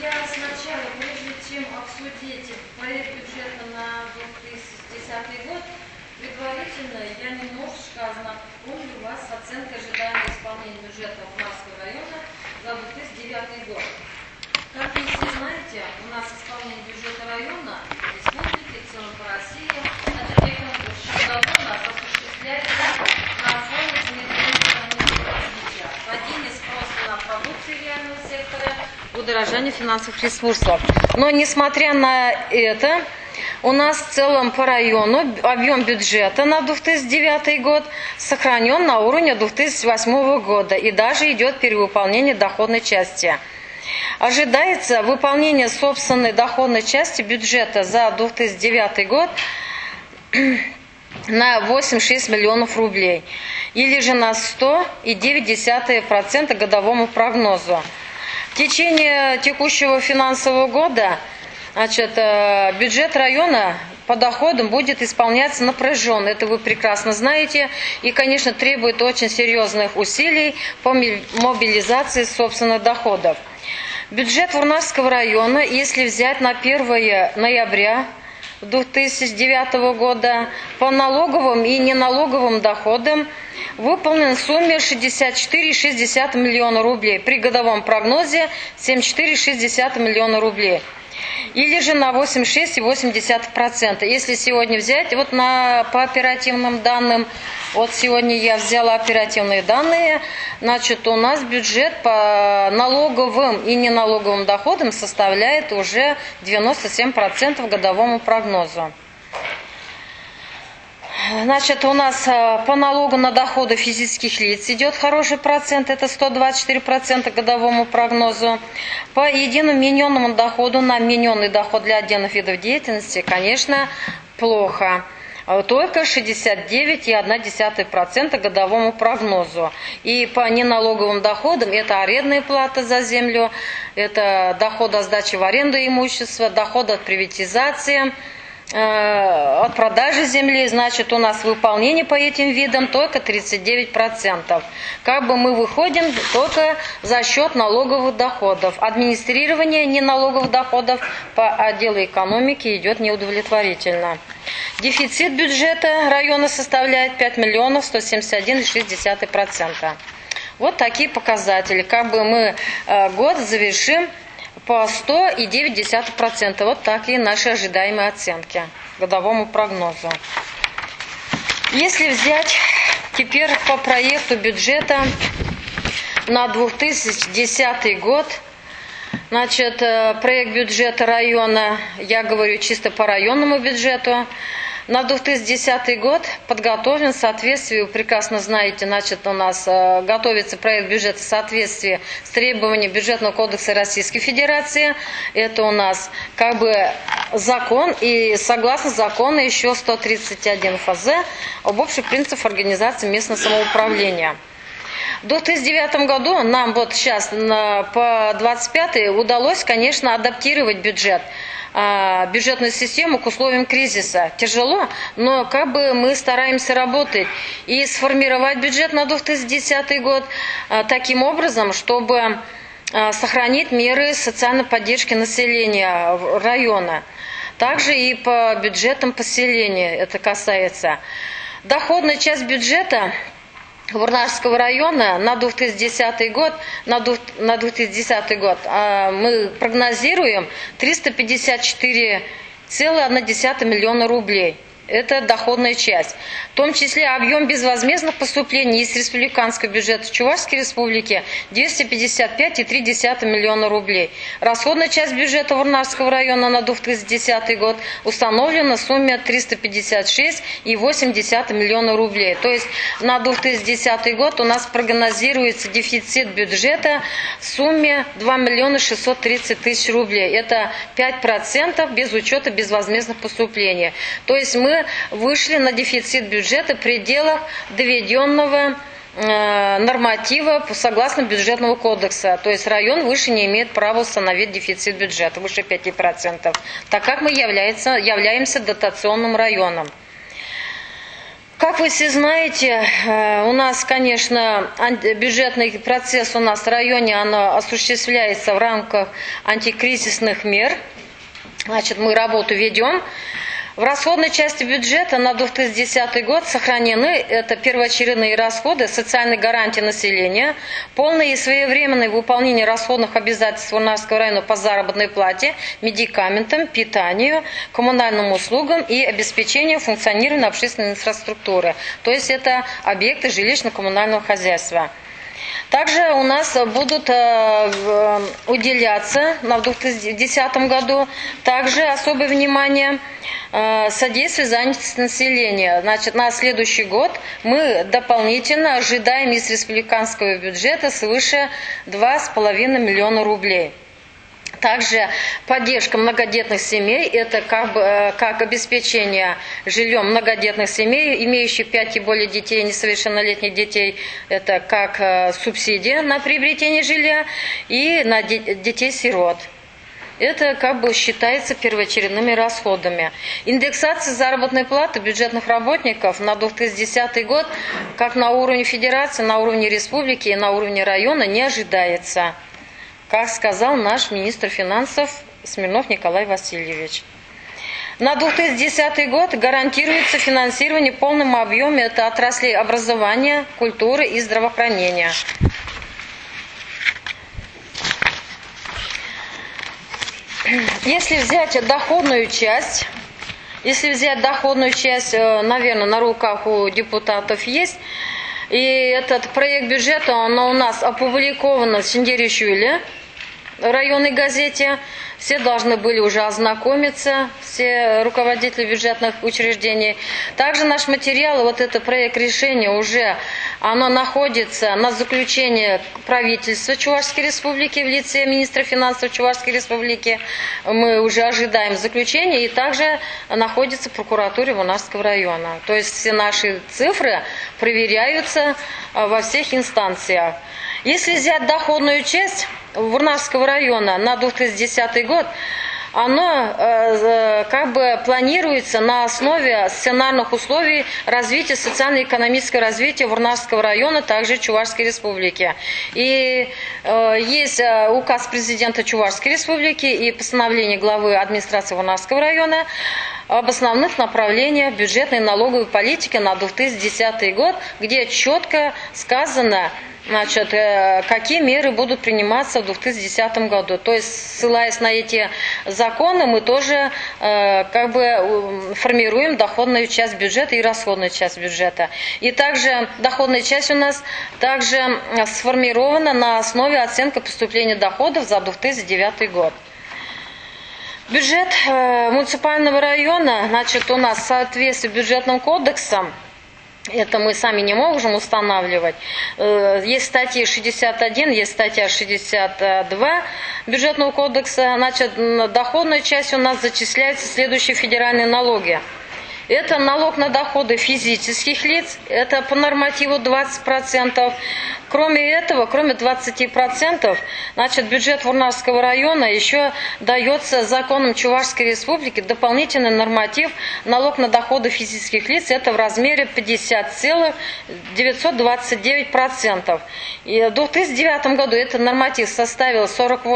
Я сначала, прежде чем обсудить проект бюджета на 2010 год, предварительно я немножечко ознакомлю вас с оценкой ожидаемого исполнения бюджета Уральского района за 2009 год. Как вы все знаете, у нас исполнение бюджета района республики, в целом по России, на годовой у нас осуществляется на фоне изменения экономического развития, падения спроса на продукции реального сектора, удорожание финансовых ресурсов. Но несмотря на это, у нас в целом по району объем бюджета на 2009 год сохранен на уровне 2008 года и даже идет перевыполнение доходной части. Ожидается выполнение собственной доходной части бюджета за 2009 год на 86 миллионов рублей, или же на 100,9% годовому прогнозу. В течение текущего финансового года бюджет района по доходам будет исполняться напряженно. Это вы прекрасно знаете. И, конечно, требует очень серьезных усилий по мобилизации собственных доходов. Бюджет Уральского района, если взять на 1 ноября 2009 года, по налоговым и неналоговым доходам выполнен в сумме 64,6 миллиона рублей, при годовом прогнозе 74,6 миллиона рублей. Или же на 86,8%. Если сегодня взять, по оперативным данным, сегодня я взяла оперативные данные, у нас бюджет по налоговым и неналоговым доходам составляет уже 97% годовому прогнозу. У нас по налогу на доходы физических лиц идет хороший процент, это 124% годовому прогнозу. По единому вмененному доходу на вмененный доход для отдельных видов деятельности, конечно, плохо. Только 69,1% годовому прогнозу. И по неналоговым доходам это арендная плата за землю, это доход от сдачи в аренду имущества, доход от приватизации, от продажи земли, у нас выполнение по этим видам только 39%. Мы выходим только за счет налоговых доходов. Администрирование неналоговых доходов по отделу экономики идет неудовлетворительно. Дефицит бюджета района составляет 5 миллионов 171,6%. Вот такие показатели. Мы год завершим по 100,9%. Вот такие наши ожидаемые оценки годовому прогнозу. Если взять теперь по проекту бюджета на 2010 год, проект бюджета района, я говорю чисто по районному бюджету, на 2010 год подготовлен в соответствии, вы прекрасно знаете, у нас готовится проект бюджета в соответствии с требованиями Бюджетного кодекса Российской Федерации. Это у нас закон, и согласно закону еще 131 ФЗ об общих принципах организации местного самоуправления. В 2009 году нам сейчас по 25 удалось, конечно, адаптировать бюджетную систему к условиям кризиса. Тяжело, но мы стараемся работать и сформировать бюджет на 2010 год таким образом, чтобы сохранить меры социальной поддержки населения района. Также и по бюджетам поселения это касается. Доходная часть бюджета Уральского района на 2010 год, мы прогнозируем 354,1 миллиона рублей. Это доходная часть. В том числе объем безвозмездных поступлений из республиканского бюджета Чувашской республики 255,3 миллиона рублей. Расходная часть бюджета Уральского района на 2010 год установлена в сумме 356,8 миллиона рублей. То есть на 2010 год у нас прогнозируется дефицит бюджета в сумме 2 миллиона 630 тысяч рублей. Это 5% без учета безвозмездных поступлений. То есть мы вышли на дефицит бюджета в пределах доведенного норматива согласно бюджетного кодекса. То есть район выше не имеет права установить дефицит бюджета выше 5%, так как мы являемся дотационным районом. Как Как вы все знаете, у нас, конечно, бюджетный процесс у нас в районе оно осуществляется в рамках антикризисных мер. Значит, мы работу ведем. В расходной части бюджета на 2010 год сохранены это первоочередные расходы, социальные гарантии населения, полное и своевременное выполнение расходных обязательств Варнарского района по заработной плате, медикаментам, питанию, коммунальным услугам и обеспечению функционирования общественной инфраструктуры. То есть это объекты жилищно-коммунального хозяйства. Также у нас будут уделяться в 2010 году также особое внимание содействию занятости населения. Значит, на следующий год мы дополнительно ожидаем из республиканского бюджета свыше 2,5 миллиона рублей. Также поддержка многодетных семей, это как обеспечение жильем многодетных семей, имеющих 5 и более детей, несовершеннолетних детей, это как субсидия на приобретение жилья и на детей-сирот. Это считается первоочередными расходами. Индексация заработной платы бюджетных работников на 2010 год как на уровне федерации, на уровне республики и на уровне района не ожидается, как сказал наш министр финансов Смирнов Николай Васильевич. На 2010 год гарантируется финансирование в полном объеме это отраслей образования, культуры и здравоохранения. Если взять доходную часть, наверное, на руках у депутатов есть, и этот проект бюджета, он у нас опубликован в Синдеришвили, районной газете. Все должны были уже ознакомиться, все руководители бюджетных учреждений. Также наш материал, вот этот проект решения уже, оно находится на заключении правительства Чувашской Республики в лице министра финансов Чувашской Республики. Мы уже ожидаем заключения и также находится в прокуратуре Варнарского района. То есть все наши цифры проверяются во всех инстанциях. Если взять доходную часть Варнарского района на 2010 год, оно планируется на основе сценарных условий развития социально-экономического развития Варнарского района, также Чувашской Республики. И есть указ президента Чувашской Республики и постановление главы администрации Варнарского района об основных направлениях бюджетной и налоговой политики на 2010 год, где четко сказано, значит, какие меры будут приниматься в 2010 году. То есть, ссылаясь на эти законы, мы тоже формируем доходную часть бюджета и расходную часть бюджета. И также доходная часть у нас также сформирована на основе оценки поступления доходов за 2009 год. Бюджет муниципального района, значит, у нас в соответствии с бюджетным кодексом, это мы сами не можем устанавливать. Есть статья 61, есть статья 62 бюджетного кодекса. Значит, доходная часть у нас зачисляется следующие федеральные налоги. Это налог на доходы физических лиц, это по нормативу 20%. Кроме этого, кроме 20%, значит, бюджет Варнарского района еще дается законом Чувашской Республики дополнительный норматив налог на доходы физических лиц, это в размере 50,929%. И в 2009 году этот норматив составил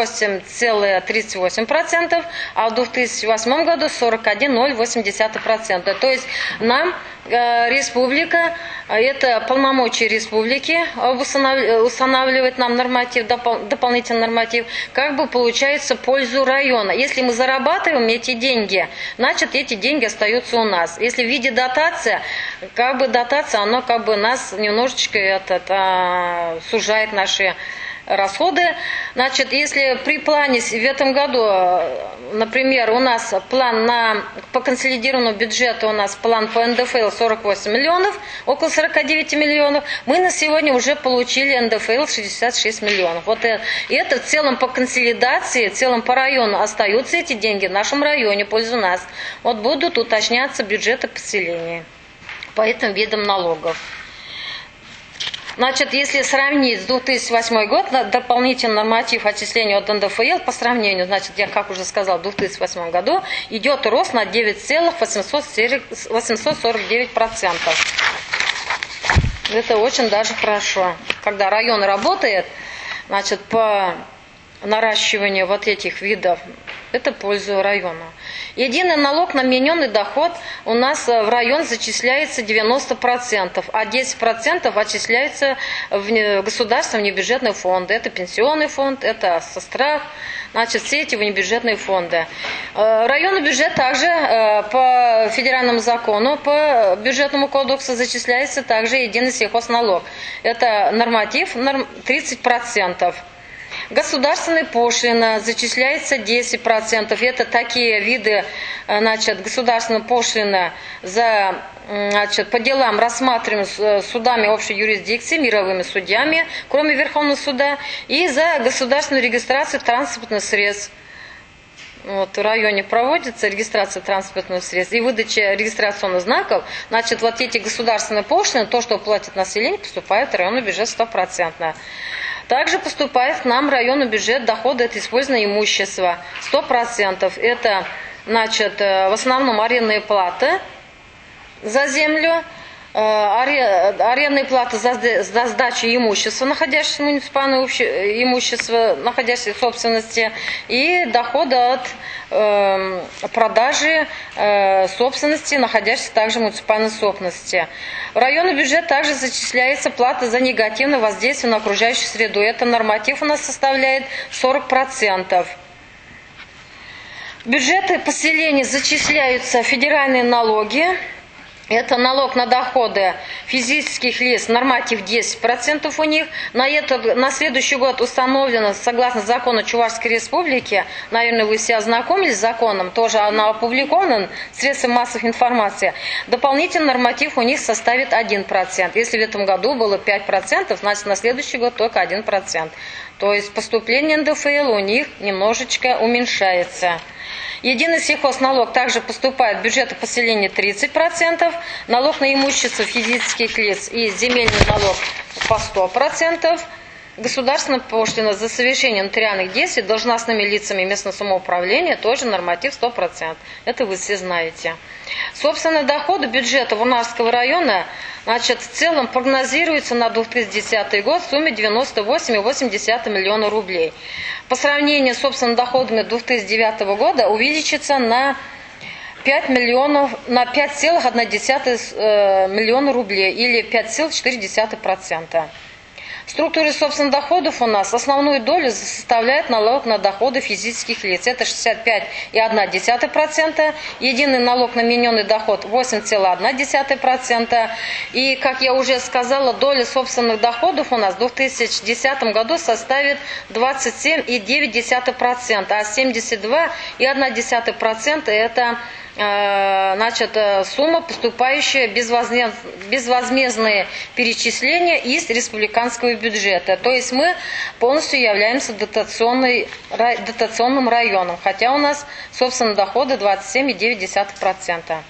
48,38%, а в 2008 году 41,08%. То есть нам республика, это полномочия республики устанавливает нам норматив, дополнительный норматив, получается пользу района. Если мы зарабатываем эти деньги, значит эти деньги остаются у нас. Если в виде дотации, дотация, оно нас немножечко сужает наши расходы. Значит, если при плане в этом году, например, у нас план по консолидированному бюджету, у нас план по НДФЛ 48 миллионов, около 49 миллионов, мы на сегодня уже получили НДФЛ 66 миллионов. Вот это в целом по консолидации, в целом по району остаются эти деньги в нашем районе, в пользу нас. Вот будут уточняться бюджеты поселения по этим видам налогов. Значит, если сравнить с 2008 год, дополнительный норматив отчисления от НДФЛ по сравнению, значит, я как уже сказал, в 2008 году идет рост на 9,849%. Это очень даже хорошо. Когда район работает, значит, по наращиванию вот этих видов, это пользу района. Единый налог на вмененный доход у нас в район зачисляется 90%, а 10% отчисляется в государственные внебюджетные фонды. Это пенсионный фонд, это сострах, значит, все эти внебюджетные фонды. Районный бюджет также по федеральному закону, по бюджетному кодексу зачисляется также единый сельхозналог. Это норматив 30%. Государственная пошлина зачисляется 10%. Это такие виды, значит, государственной пошлины за, значит, по делам, рассматриваемым судами общей юрисдикции, мировыми судьями, кроме Верховного суда, и за государственную регистрацию транспортных средств. Вот, в районе проводится регистрация транспортных средств и выдача регистрационных знаков. Значит, вот эти государственные пошлины, то, что платит население, поступает в районный бюджет 100%. Также поступает к нам в районный бюджет доходы от использованного имущества 100%. Это, значит, в основном арендные платы за землю, арендные платы за сдачу имущества, находящегося в муниципальном имуществе, находящегося в собственности, и доходы от продажи собственности, находящейся также в муниципальной собственности. В районный бюджет также зачисляется плата за негативное воздействие на окружающую среду. Это норматив у нас составляет 40%. В бюджеты поселений зачисляются федеральные налоги. Это налог на доходы физических лиц, норматив 10% у них. На следующий год установлено, согласно закону Чувашской Республики, наверное, вы все ознакомились с законом, тоже она опубликована в средствах массовой информации. Дополнительный норматив у них составит 1%. Если в этом году было 5%, значит на следующий год только 1%. То есть поступление НДФЛ у них немножечко уменьшается. Единый сельхозналог также поступает в бюджеты поселения 30%, налог на имущество физических лиц и земельный налог по 100%, государственная пошлина за совершение нотариальных действий должностными лицами местного самоуправления тоже норматив 100%. Это вы все знаете. Собственные доходы бюджета Вурнарского района, значит, в целом прогнозируется на 2010 год в сумме 98,8 миллиона рублей. По сравнению с собственными доходами 2009 года увеличится на 5,1 миллиона рублей или 5,4%. В структуре собственных доходов у нас основную долю составляет налог на доходы физических лиц. Это 65,1%. Единый налог на вмененный доход 8,1%. И, как я уже сказала, доля собственных доходов у нас в 2010 году составит 27,9%, а 72,1% это, значит, сумма, поступающая безвозмездные перечисления из республиканского бюджета. То есть мы полностью являемся дотационным районом, хотя у нас, собственно, доходы 27,9%.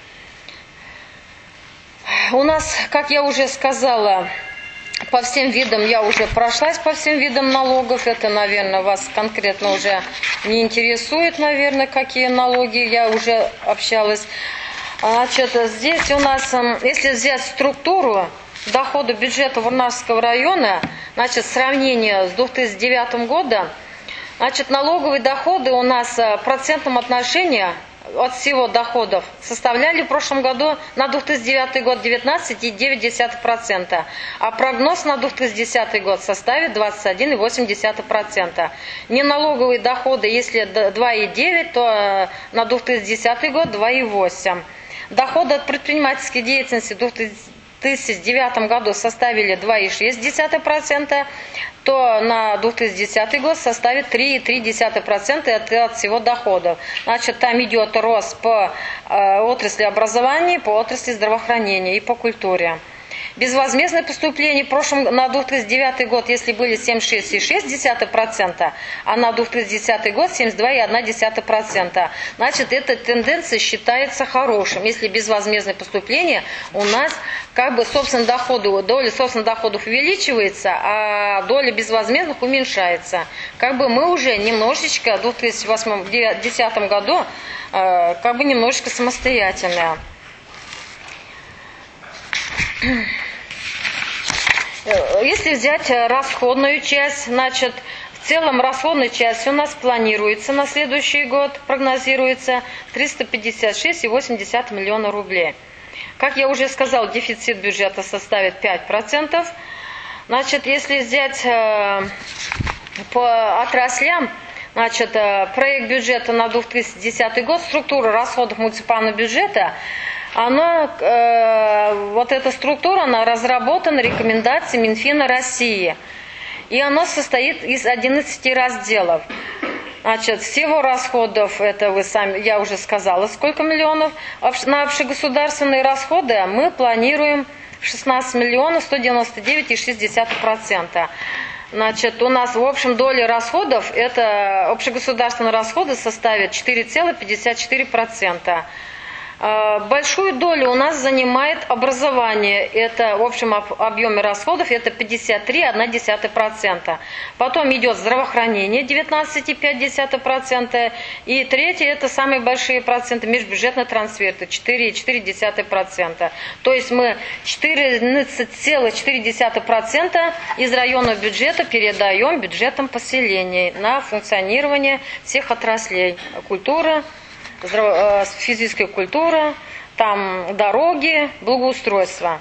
У нас, как я уже сказала, по всем видам, я уже прошлась по всем видам налогов. Это, наверное, вас конкретно уже не интересует, наверное, какие налоги. Я уже общалась. Значит, здесь у нас, если взять структуру дохода бюджета Вурнарского района, значит, сравнение с 2009 годом, значит, налоговые доходы у нас в процентном отношении от всего доходов составляли в прошлом году на 2009 год 19,9%, а прогноз на 2010 год составит 21,8%. Неналоговые доходы, если 2,9%, то на 2010 год 2,8%. Доходы от предпринимательской деятельности в 2009 году составили 2,6%, то на 2010 год составит 3,3% от всего дохода. Значит, там идет рост по отрасли образования, по отрасли здравоохранения и по культуре. Безвозмездные поступления в прошлом, на 2009 год, если были 76,6%, а на 2010 год 72,1%. Значит, эта тенденция считается хорошим. Если безвозмездные поступления, у нас как бы собственные доходы, доля собственных доходов увеличивается, а доля безвозмездных уменьшается. Как бы мы уже немножечко в 2010 году как бы немножечко самостоятельные. если взять расходную часть, значит, в целом расходная часть у нас планируется на следующий год, прогнозируется 356,8 миллиона рублей. Как я уже сказал, дефицит бюджета составит 5%. Значит, если взять по отраслям, значит, проект бюджета на 2010 год, структура расходов муниципального бюджета, вот эта структура, она разработана рекомендацией Минфина России. И она состоит из 11 разделов. Значит, всего расходов, это вы сами, я уже сказала, сколько миллионов. На общегосударственные расходы мы планируем 16 миллионов 199,6%. Значит, у нас в общем доля расходов, это общегосударственные расходы составят 4,54%. Большую долю у нас занимает образование. Это в общем объеме расходов это 53,1%. Потом идет здравоохранение 19,5%. И третье это самые большие проценты межбюджетные трансферты 4,4%. То есть мы 14,4% из районного бюджета передаем бюджетам поселений на функционирование всех отраслей. Культура, физическая культура, там дороги, благоустройство.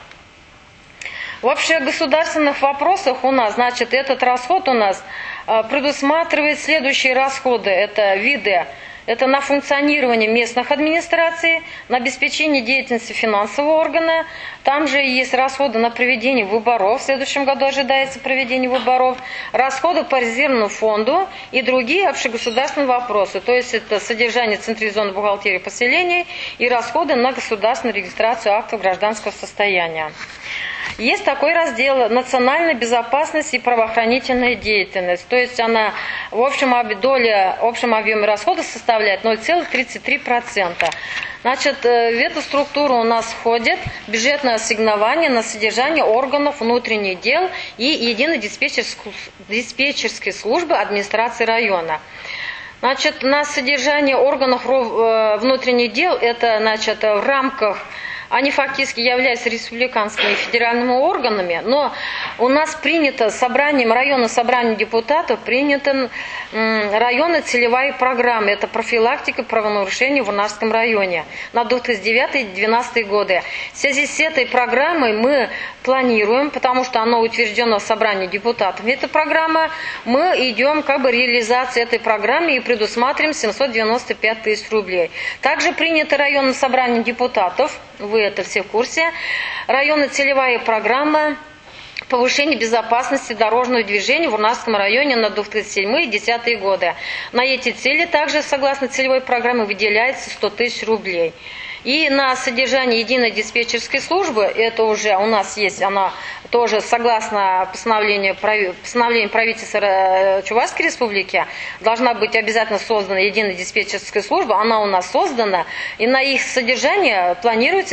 В общегосударственных вопросах у нас, значит, этот расход у нас предусматривает следующие расходы. Это виды, это на функционирование местных администраций, на обеспечение деятельности финансового органа. Там же есть расходы на проведение выборов. В следующем году ожидается проведение выборов. Расходы по резервному фонду и другие общегосударственные вопросы. То есть это содержание централизованной бухгалтерии поселений и расходы на государственную регистрацию актов гражданского состояния. Есть такой раздел «Национальная безопасность и правоохранительная деятельность». То есть она в общем объеме расходов составляет 0,33%. Значит, в эту структуру у нас входит бюджетное ассигнование на содержание органов внутренних дел и единой диспетчерской службы администрации района. Значит, на содержание органов внутренних дел это, значит, в рамках. Они фактически являются республиканскими и федеральными органами, но у нас принято районное собрание депутатов, принята районная целевая программа, это профилактика правонарушений в Урнарском районе на 2009-2012 годы. В связи с этой программой мы планируем, потому что она утверждена в собрании депутатов, эта программа, мы идем реализации этой программы и предусматриваем 795 тысяч рублей. Также принято районное собрание депутатов, вы это все в курсе, районная целевая программа повышения безопасности дорожного движения в Урнарском районе на 2007-2010 годы. На эти цели также, согласно целевой программе, выделяется 100 тысяч рублей. И на содержание единой диспетчерской службы, это уже у нас есть, она тоже согласно постановлению правительства Чувашской Республики, должна быть обязательно создана единая диспетчерская служба, она у нас создана, и на их содержание планируется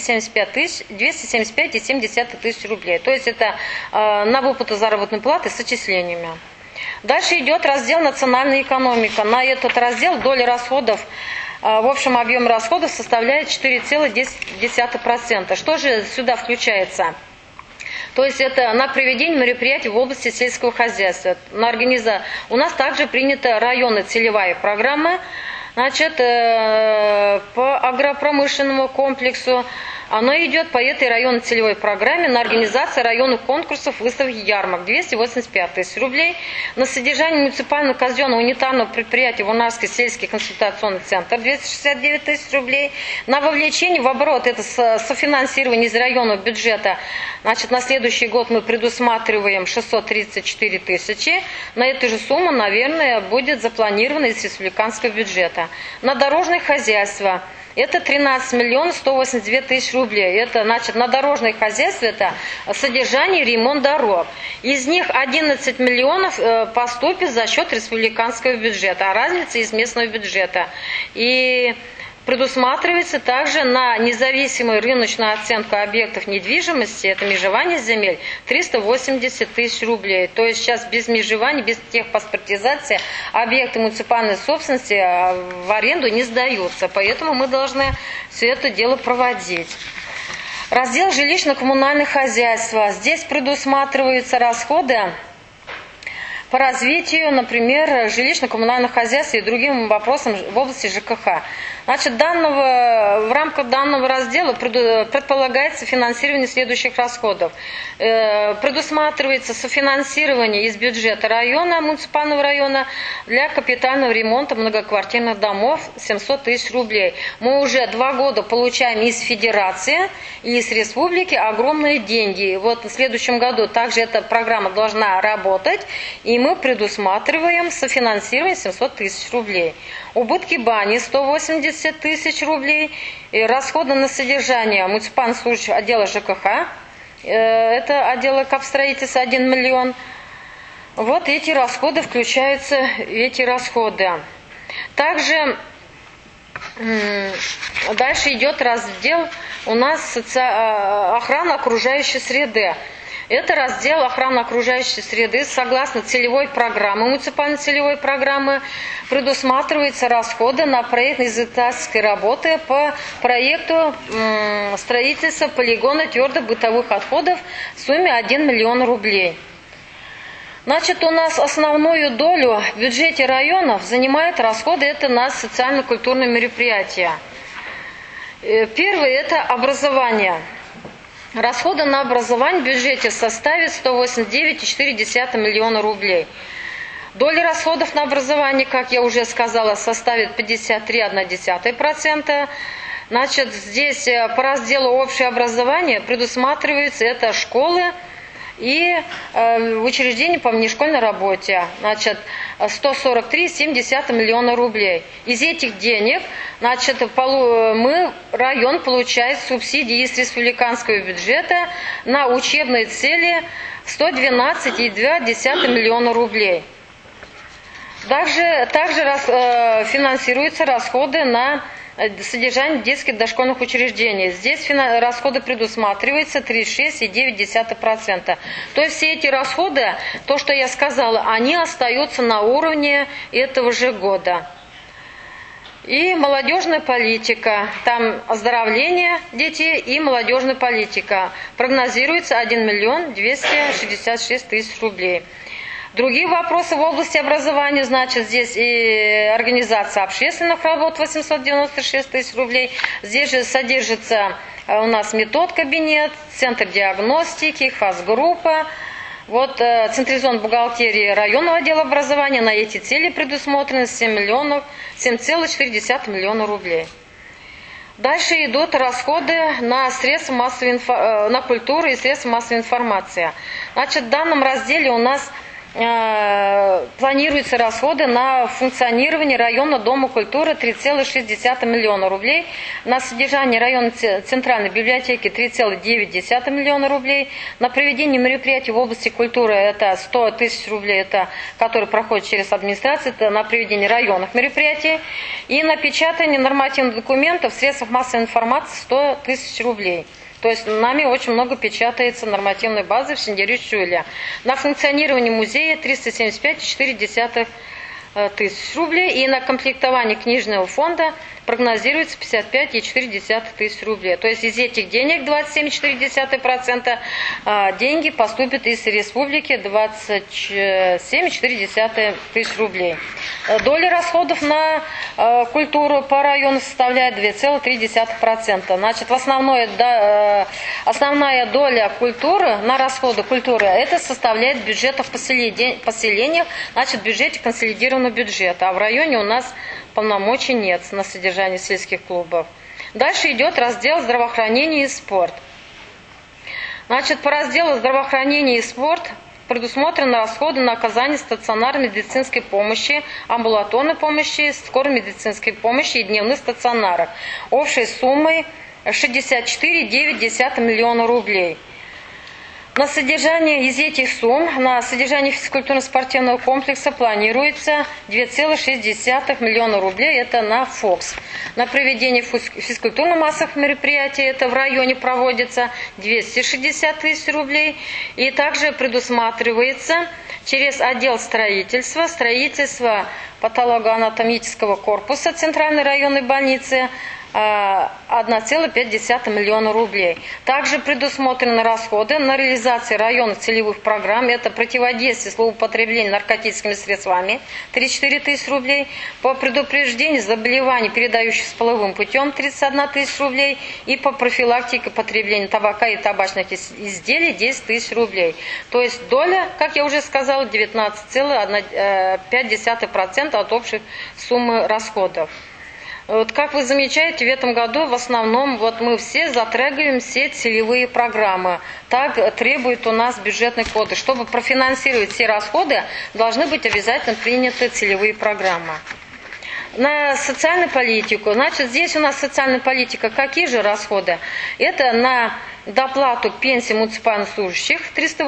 275,7 тысяч рублей. То есть это на выплату заработной платы с отчислениями. Дальше идет раздел «Национальная экономика». На этот раздел доля расходов в общем объем расходов составляет 4,10%. Что же сюда включается? То есть это на проведение мероприятий в области сельского хозяйства. У нас также принята районная целевая программа, значит, по агропромышленному комплексу. Оно идет по этой районной целевой программе на организацию районных конкурсов, выставок и ярмарок 285 тысяч рублей, на содержание муниципального казенного унитарного предприятия Урнарский сельский консультационный центр 269 тысяч рублей, на вовлечение в оборот, это софинансирование из районного бюджета, значит, на следующий год мы предусматриваем 634 тысячи, на эту же сумму, наверное, будет запланировано из республиканского бюджета. На дорожное хозяйство это 13 миллионов 182 тысяч рублей. Это, значит, на дорожное хозяйство это содержание и ремонт дорог. Из них 11 миллионов поступит за счет республиканского бюджета, а разница из местного бюджета. И предусматривается также на независимую рыночную оценку объектов недвижимости, это межевание земель, 380 тысяч рублей. То есть сейчас без межевания, без техпаспортизации объекты муниципальной собственности в аренду не сдаются. Поэтому мы должны все это дело проводить. Раздел жилищно-коммунальных хозяйств. Здесь предусматриваются расходы по развитию, например, жилищно-коммунальных хозяйств и другим вопросам в области ЖКХ. Значит, в рамках данного раздела предполагается финансирование следующих расходов. Предусматривается софинансирование из бюджета района, муниципального района для капитального ремонта многоквартирных домов 700 тысяч рублей. Мы уже 2 года получаем из федерации и из республики огромные деньги. Вот в следующем году также эта программа должна работать, и мы предусматриваем софинансирование 700 тысяч рублей. Убытки бани 180 тысяч рублей, и расходы на содержание муниципальных служащих отдела ЖКХ, это отдела капстроительства 1 миллион. Вот эти расходы включаются в эти расходы. Также дальше идет раздел у нас охрана окружающей среды. Это раздел охраны окружающей среды. Согласно целевой программы, муниципальной целевой программы, предусматриваются расходы на проектно-изыскательские работы по проекту строительства полигона твердо-бытовых отходов в сумме 1 миллион рублей. Значит, у нас основную долю в бюджете районов занимают расходы это на социально-культурные мероприятия. Первое – это образование. Расходы на образование в бюджете составят 189,4 миллиона рублей. Доля расходов на образование, как я уже сказала, составит 53,1%. Значит, здесь по разделу общее образование предусматривается это школы и учреждения по внешкольной работе. Значит, 143,7 миллиона рублей. Из этих денег, значит, район получает субсидии из республиканского бюджета на учебные цели 112,2 миллиона рублей. Также финансируются расходы на содержание детских дошкольных учреждений. Здесь расходы предусматриваются 36,9%. То есть все эти расходы, то, что я сказала, они остаются на уровне этого же года. И молодежная политика. Там оздоровление детей и молодежная политика. Прогнозируется 1 миллион 266 тысяч рублей. Другие вопросы в области образования, значит, здесь и организация общественных работ 896 тысяч рублей. Здесь же содержится у нас метод-кабинет, центр диагностики, фаз-группа. Вот централизованная бухгалтерия районного отдела образования на эти цели предусмотрены 7,4 миллиона рублей. Дальше идут расходы на средства на культуру и средства массовой информации. Значит, в данном разделе у нас планируются расходы на функционирование района Дома культуры 3,6 миллиона рублей, на содержание района Центральной библиотеки 3,9 миллиона рублей, на проведение мероприятий в области культуры это 100 тысяч рублей, это, которые проходят через администрацию, это на проведение районных мероприятий, и на печатание нормативных документов в средствах массовой информации 100 тысяч рублей. То есть нами очень много печатается нормативной базы в Синдерич-Шуле. На функционирование музея 375,4 тысяч рублей. И на комплектование книжного фонда прогнозируется 55,4 тысяч рублей. То есть из этих денег 27,4% деньги поступят из республики 27,4 тысяч рублей. Доля расходов на культуру по району составляет 2,3%. Значит, основная доля культуры на расходы культуры это составляет бюджет в поселениях, значит, в бюджете консолидированного бюджета. А в районе у нас полномочий нет на содержание сельских клубов. Дальше идет раздел здравоохранения и спорт. Значит, по разделу здравоохранения и спорт предусмотрены расходы на оказание стационарной медицинской помощи, амбулаторной помощи, скорой медицинской помощи и дневных стационаров общей суммой 64,9 миллиона рублей. На содержание из этих сумм, на содержание физкультурно-спортивного комплекса планируется 2,6 миллиона рублей, это на ФОКС. На проведение физкультурно-массовых мероприятий, это в районе проводится 260 тысяч рублей. И также предусматривается через отдел строительства патологоанатомического корпуса Центральной районной больницы 1,5 миллиона рублей. Также предусмотрены расходы на реализацию районных целевых программ. Это противодействие злоупотреблению наркотическими средствами 34 тысячи рублей. По предупреждению заболеваний, передающихся половым путем, 31 тысяча рублей. И по профилактике потребления табака и табачных изделий 10 тысяч рублей. То есть доля, как я уже сказала, 19,5% от общей суммы расходов. Вот как вы замечаете, в этом году в основном мы все затрагиваем все целевые программы. Так требует у нас бюджетный кодекс. Чтобы профинансировать все расходы, должны быть обязательно приняты целевые программы. На социальную политику. Значит, здесь у нас социальная политика. Какие же расходы? Это на доплату пенсии муниципальных служащих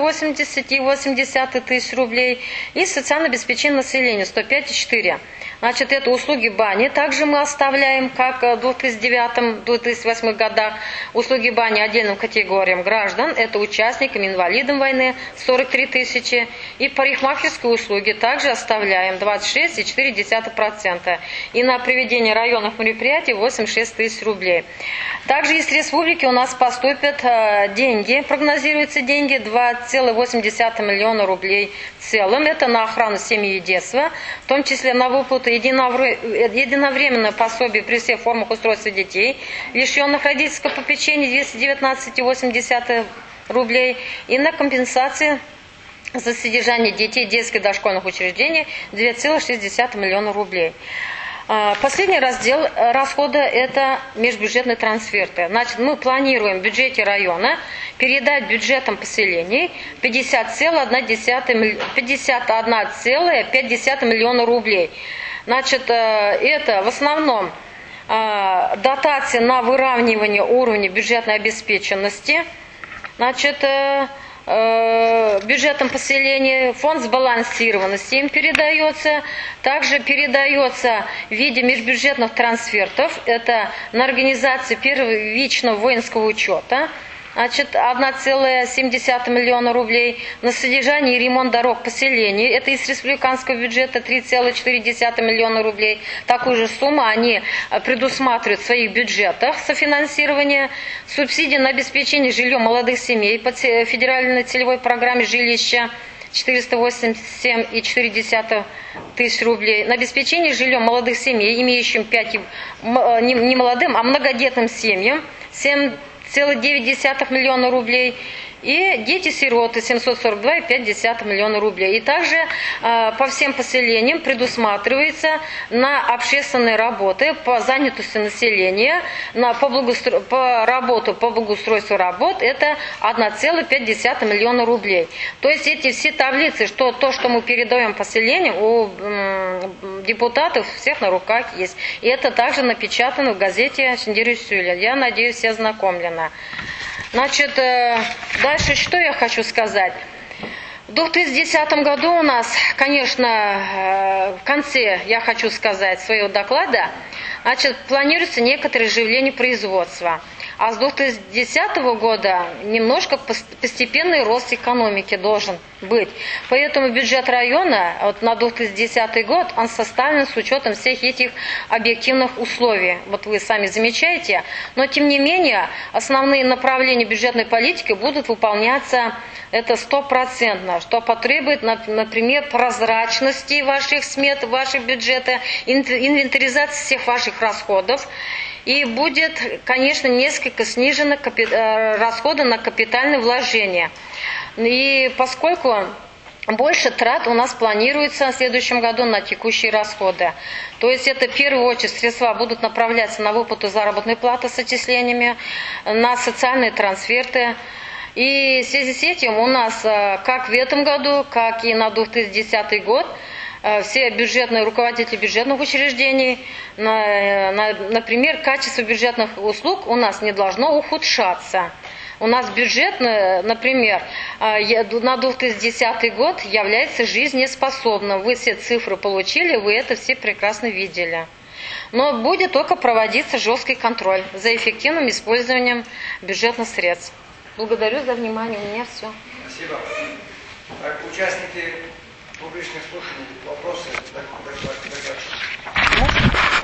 380 тысяч рублей и социальное обеспечение населения 105,4. Значит, это услуги бани. Также мы оставляем, как в 2009-2008 годах, услуги бани отдельным категориям граждан. Это участникам, инвалидам войны 43 тысячи. И парикмахерские услуги также оставляем 26,4%. И на проведение районных мероприятий 86 тысяч рублей. Также из республики у нас поступят деньги, прогнозируются деньги 2,8 миллиона рублей в целом. Это на охрану семьи и детства, в том числе на выплату единовременное пособие при всех формах устройства детей, лишенных родительского попечения 219,8 рублей, и на компенсации за содержание детей детских дошкольных учреждений 2,6 миллиона рублей. Последний раздел расхода – это межбюджетные трансферты. Значит, мы планируем в бюджете района передать бюджетам поселений 51,5 миллиона рублей. Значит, это в основном дотации на выравнивание уровня бюджетной обеспеченности. Значит, бюджетом поселения, фонд сбалансированности им передается. Также передается в виде межбюджетных трансфертов. Это на организацию первичного воинского учета. Значит, 1,7 миллиона рублей. На содержание и ремонт дорог поселений. Это из республиканского бюджета 3,4 миллиона рублей. Такую же сумму они предусматривают в своих бюджетах софинансирование. Субсидии на обеспечение жильем молодых семей по федеральной целевой программе жилища 487,4 тысяч рублей. На обеспечение жильем молодых семей, имеющим 5, не молодым, а многодетным семьям 7,9 миллиона рублей. И дети-сироты 742,5 миллиона рублей. И также по всем поселениям предусматривается на общественные работы по занятости населения, по работу по благоустройству работ это 1,5 миллиона рублей. То есть эти все таблицы, то, что мы передаем поселениям, у депутатов всех на руках есть. И это также напечатано в газете «Шиндирюсюля». Я надеюсь, все ознакомлены. Значит, дальше что я хочу сказать. В 2010 году у нас, конечно, в конце, я хочу сказать, своего доклада, значит, планируется некоторое оживление производства. А с 2010 года немножко постепенный рост экономики должен быть. Поэтому бюджет района на 2010 год, он составлен с учетом всех этих объективных условий. Вот вы сами замечаете. Но тем не менее, основные направления бюджетной политики будут выполняться это 100%, что потребует, например, прозрачности ваших смет, ваших бюджета, инвентаризации всех ваших расходов. И будет, конечно, несколько снижены расходы на капитальные вложения. И поскольку больше трат у нас планируется в следующем году на текущие расходы. То есть это в первую очередь средства будут направляться на выплату заработной платы с отчислениями, на социальные трансферты. И в связи с этим у нас, как в этом году, как и на 2010 год, все бюджетные руководители бюджетных учреждений, например, качество бюджетных услуг у нас не должно ухудшаться. У нас бюджет, например, на 2010 год является жизнеспособным. Вы все цифры получили, вы это все прекрасно видели. Но будет только проводиться жесткий контроль за эффективным использованием бюджетных средств. Благодарю за внимание. У меня все. Спасибо. Так, участники публичных слушаний, вопросы?